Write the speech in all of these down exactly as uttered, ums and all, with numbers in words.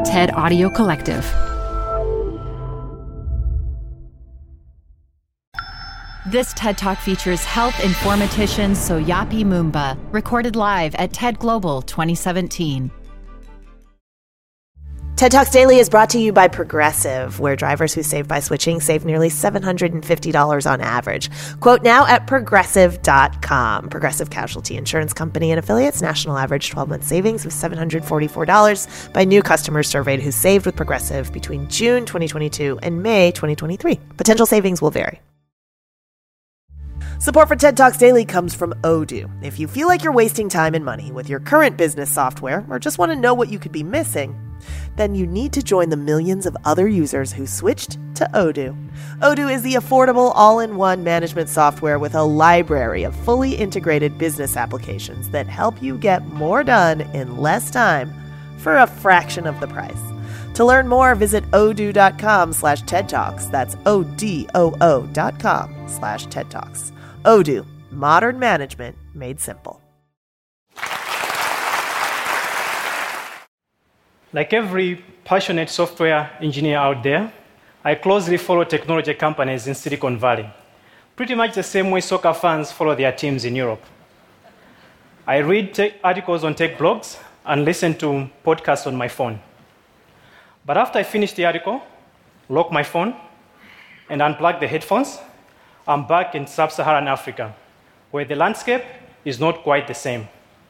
TED Audio Collective. This TED Talk features health informatician Soyapi Mumba, recorded live at TED Global twenty seventeen. TED Talks Daily is brought to you by Progressive, where drivers who save by switching save nearly seven hundred fifty dollars on average. Quote now at progressive dot com. Progressive Casualty Insurance Company and affiliates. National average twelve-month savings of seven hundred forty-four dollars by new customers surveyed who saved with Progressive between June twenty twenty-two and May twenty twenty-three. Potential savings will vary. Support for TED Talks Daily comes from Odoo. If you feel like you're wasting time and money with your current business software or just want to know what you could be missing, then you need to join the millions of other users who switched to Odoo. Odoo is the affordable all-in-one management software with a library of fully integrated business applications that help you get more done in less time for a fraction of the price. To learn more, visit odoo.com slash TED Talks. That's O-D-O-O dot com slash TED Talks. Odoo, modern management made simple. Like every passionate software engineer out there, I closely follow technology companies in Silicon Valley, pretty much the same way soccer fans follow their teams in Europe. I read tech articles on tech blogs and listen to podcasts on my phone. But after I finish the article, lock my phone, and unplug the headphones, I'm back in sub-Saharan Africa, where the landscape is not quite the same.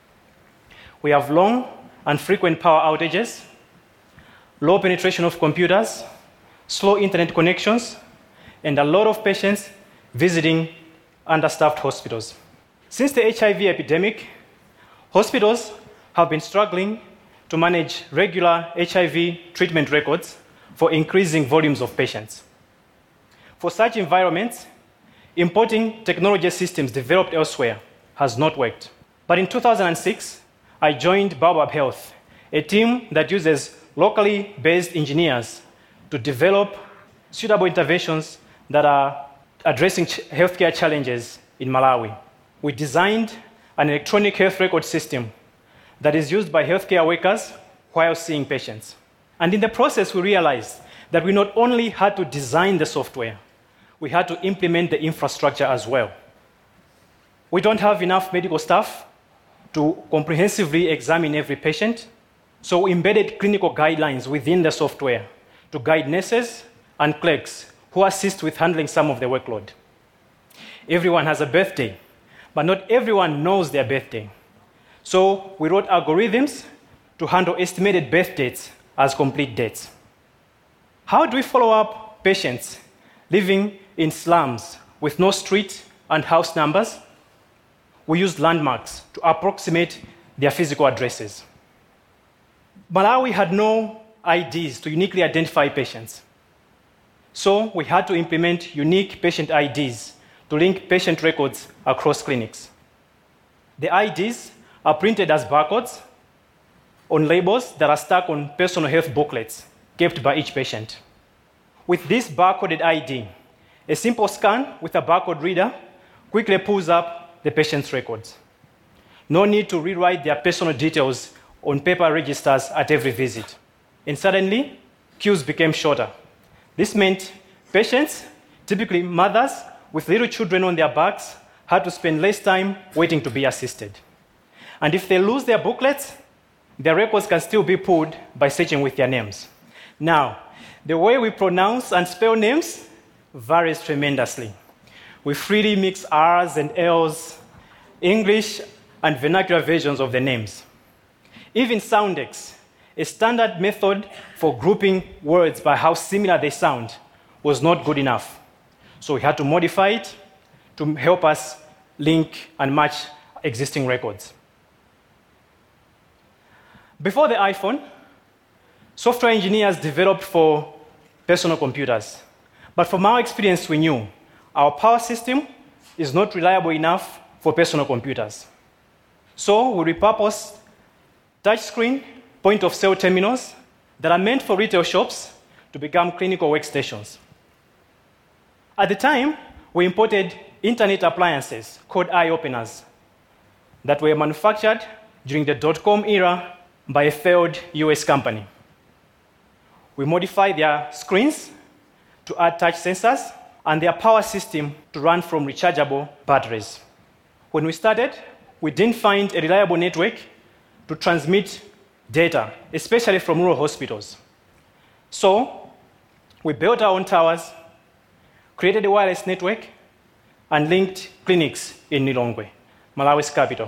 We have long and frequent power outages, low penetration of computers, slow internet connections, and a lot of patients visiting understaffed hospitals. Since the H I V epidemic, hospitals have been struggling to manage regular H I V treatment records for increasing volumes of patients. For such environments, importing technology systems developed elsewhere has not worked. But in two thousand six, I joined Baobab Health, a team that uses locally based engineers to develop suitable interventions that are addressing ch- healthcare challenges in Malawi. We designed an electronic health record system that is used by healthcare workers while seeing patients. And in the process, we realized that we not only had to design the software, we had to implement the infrastructure as well. We don't have enough medical staff to comprehensively examine every patient, so we embedded clinical guidelines within the software to guide nurses and clerks who assist with handling some of the workload. Everyone has a birthday, but not everyone knows their birthday. So we wrote algorithms to handle estimated birth dates as complete dates. How do we follow up patients living in slums with no street and house numbers? We used landmarks to approximate their physical addresses. Malawi had no I Ds to uniquely identify patients. So we had to implement unique patient I Ds to link patient records across clinics. The I Ds are printed as barcodes on labels that are stuck on personal health booklets kept by each patient. With this barcoded I D, a simple scan with a barcode reader quickly pulls up the patient's records. No need to rewrite their personal details on paper registers at every visit. And suddenly, queues became shorter. This meant patients, typically mothers with little children on their backs, had to spend less time waiting to be assisted. And if they lose their booklets, their records can still be pulled by searching with their names. Now, the way we pronounce and spell names varies tremendously. We freely mix R's and L's, English and vernacular versions of the names. Even Soundex, a standard method for grouping words by how similar they sound, was not good enough. So we had to modify it to help us link and match existing records. Before the iPhone, software engineers developed for personal computers. But from our experience, we knew our power system is not reliable enough for personal computers. So we repurposed touchscreen point-of-sale terminals that are meant for retail shops to become clinical workstations. At the time, we imported internet appliances called eye-openers that were manufactured during the dot-com era by a failed U S company. We modified their screens to add touch sensors and their power system to run from rechargeable batteries. When we started, we didn't find a reliable network to transmit data, especially from rural hospitals. So we built our own towers, created a wireless network, and linked clinics in Lilongwe, Malawi's capital.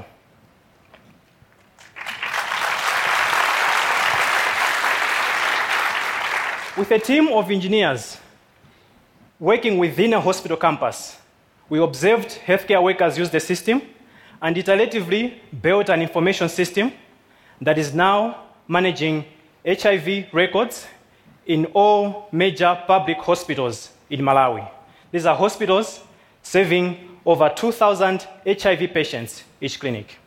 With a team of engineers working within a hospital campus, we observed healthcare workers use the system and iteratively built an information system that is now managing H I V records in all major public hospitals in Malawi. These are hospitals serving over two thousand H I V patients each clinic.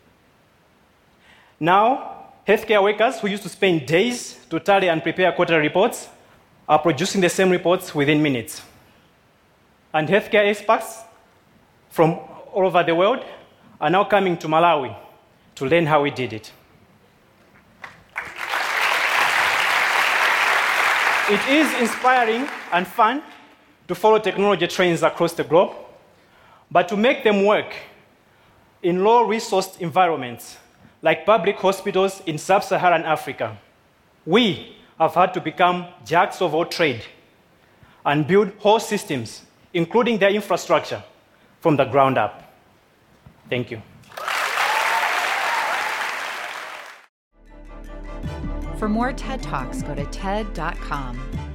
Now, healthcare workers who used to spend days to tally and prepare quarterly reports are producing the same reports within minutes. And healthcare experts from all over the world are now coming to Malawi to learn how we did it. It is inspiring and fun to follow technology trends across the globe, but to make them work in low-resourced environments like public hospitals in sub-Saharan Africa, we have had to become jacks of all trade and build whole systems, including their infrastructure, from the ground up. Thank you. For more TED Talks, go to T E D dot com.